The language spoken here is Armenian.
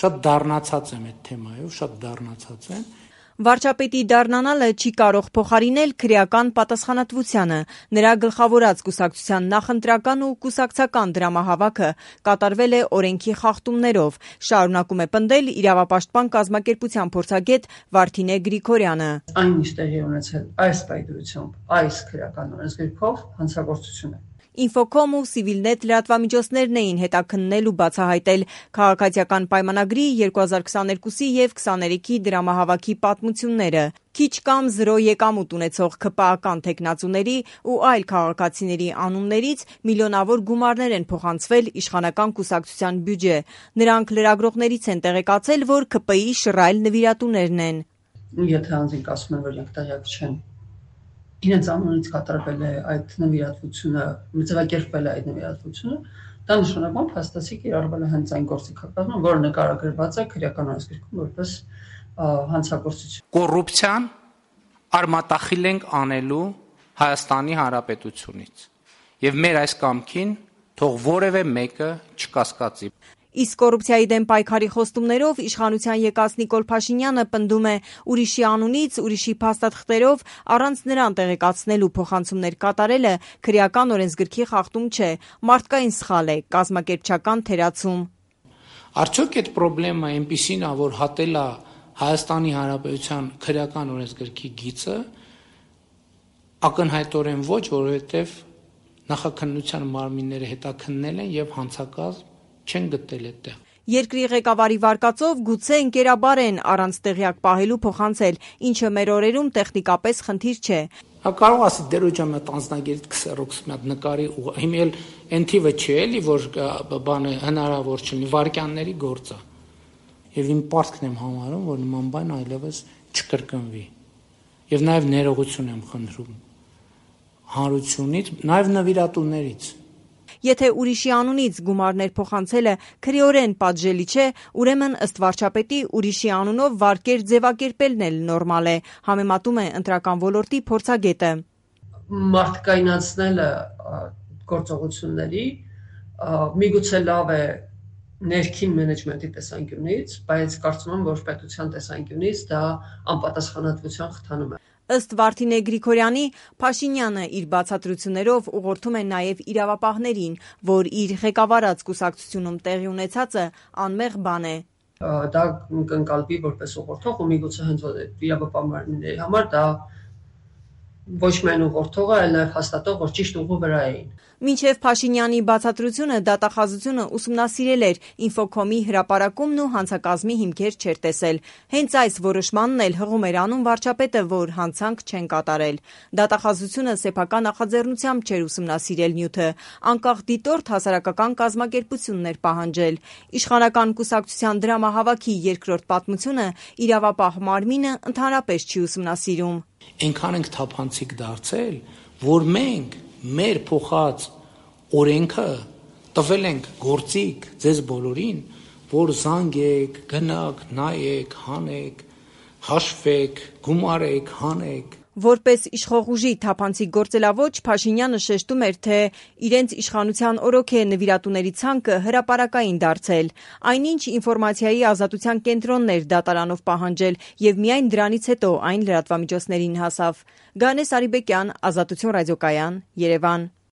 Շատ դառնացած եմ այդ թեմայով, շատ դառնացած եմ։ Վարչապետի դառնանալը չի կարող փոխարինել քրեական պատասխանատվությանը։ Նրա գլխավորած կուսակցության նախընտրական ու կուսակցական դրամահավաքը կատարվել է օրենքի խախտումներով, շարունակում է պնդել իրավապաշտպան կազմակերպության փորձագետ Վարդինե Գրիգորյանը։ Այն ինչ տեղի ունեցել այս պայմանությամբ, այս քրեական օրենսգրքով հանցագործություն է։ Ինֆոկոմ ու Civilnet լրատվամիջոցներն էին հետաքննել ու բացահայտել քաղաքացիական պայմանագրի 2022-ի եւ 23-ի դրամահավաքի պատմությունները։ Քիչ կամ զրո եկամուտ ունեցող ՔՊԱ-ական թեկնածուների ու այլ քաղաքացիների անուններից միլիոնավոր գումարներ են փոխանցվել իշխանական կուսակցության բյուջե։ Նրանք լրագրողներից են տեղեկացել, որ ՔՊԻ շռայլ նվիրատուներն են։ Եթե անձինք ասում են, որ իրենք տեղյակ չեն, իրենց անունից կատարվել է այդ նվիրատվությունը, ձևակերպվել է այդ նվիրատվությունը, դա նշանակում փաստացի կիրառվել է հենց այն գործիքակազմը, որը նկարագրված է քրեական օրենսգրքում որպես հանցագործություն։ Կոռուպցիան արմատախիլ ենք անելու Հայաստանի Հանրապետությունից եւ մեր այս կամքին թող որևէ մեկը չկասկածի։ Իսկ կոռուպցիայի դեմ պայքարի խոստումներով իշխանության եկած Նիկոլ Փաշինյանը պնդում է ուրիշի անունից, ուրիշի փաստաթղթերով առանց նրան տեղեկացնելու փոխանցումներ կատարելը քրեական օրենսգրքի խախտում չէ, մարդկային սխալ է, կազմակերպչական թերացում։ Արդյոք այդ խնդրեմը այնպիսին է, որ հատել է Հայաստանի Հանրապետության քրեական օրենսգրքի գիծը, ակնհայտորեն ոչ, որովհետև նախաքննության մարմինները հետաքննել են եւ հանցակազմ չեն գտել այդտեղ։ Երկրի ղեկավարի վարկածով գուցե ընկերաբար են առանց տեղյակ պահելու փոխանցել, ինչը մեր օրերում տեխնիկապես խնդիր չէ։ Կարող ասի դերոջամ այդ անձնագիր քսերոքս մատ նկարի ու հիմա էլ այն թիվը չի էլի, որ բանը հնարավոր չլինի, վարկյանների գործ է։ Եվ իմ պարտքն եմ համարում, որ նման բան այլևս չկրկնվի։ Եվ նաև ներողություն եմ խնդրում հանրությունից, նաև նվիրատուներից։ Եթե ուրիշի անունից գումարներ փոխանցելը քրեորեն պատժելի չէ, ուրեմն ըստ վարչապետի ուրիշի անունով վարկեր ձևակերպելն էլ նորմալ է, համեմատում է ընտրական ոլորտի փորձագետը։ Մարդկայնացնելը գործողությունների միգուցե լավ է ներքին մենեջմենտի տեսանկյունից, բայց կարծում եմ, որ պետության տեսանկյունից դա անպատասխանատվության խթանում է։ Ըստ Վարդինե Գրիգորյանի, Փաշինյանը իր բացատրություններով ուղղորդում է նաև իրավապահներին, որ իր ղեկավարած կուսակցությունում տեղի ունեցածը անմեղ բան է։ Դա կընկալվի որպես ուղղորդող ու միգուցե հենց իրավապահ մարմինների համար դա ոչ միայն ուղղորդողը, այլ նաև հաստատող, որ ճիշտ ուղու վրա էին։ Մինչև Փաշինյանի բացատրությունը դատախազությունը ուսումնասիրել էր, Ինֆոկոմի հրապարակումն ու հանցակազմի հիմքեր չէր տեսել։ Հենց այս որոշմանն էլ հղում էր անում վարչապետը, որ հանցանք չեն կատարել։ Դատախազությունը սեփական նախաձեռնությամբ չէր ուսումնասիրել նյութը, անկախ դիտորդ հասարակական կազմակերպությունն էր պահանջել։ Իշխանական կուսակցության դրամահավաքի երկրորդ պատմությունը իրավապահ մարմինը ընդհանրապես չի ուսումնասիրում։ Այնքան ենք թափանցիկ դարձել, որ մենք մեր փոխած օրենքը տվել ենք գործիք ձեզ բոլորին, որ զանգեք, գնաք, նայեք, հանեք, հաշվեք, գումարեք, հանեք։ Որպես իշխող ուժի թափանցիկ գործելավոճ Փաշինյանը շեշտում էր, թե իրենց իշխանության օրոք է նվիրատուների ցանկը հրապարակային դարձել։ Այնինչ ինֆորմացիայի ազատության կենտրոնն էր դատարանով պահանջել եւ միայն դրանից հետո այն լրատվամիջոցներին հասավ։ Գանես Արիբեկյան, Ազատություն ռադիոկայան, Երևան։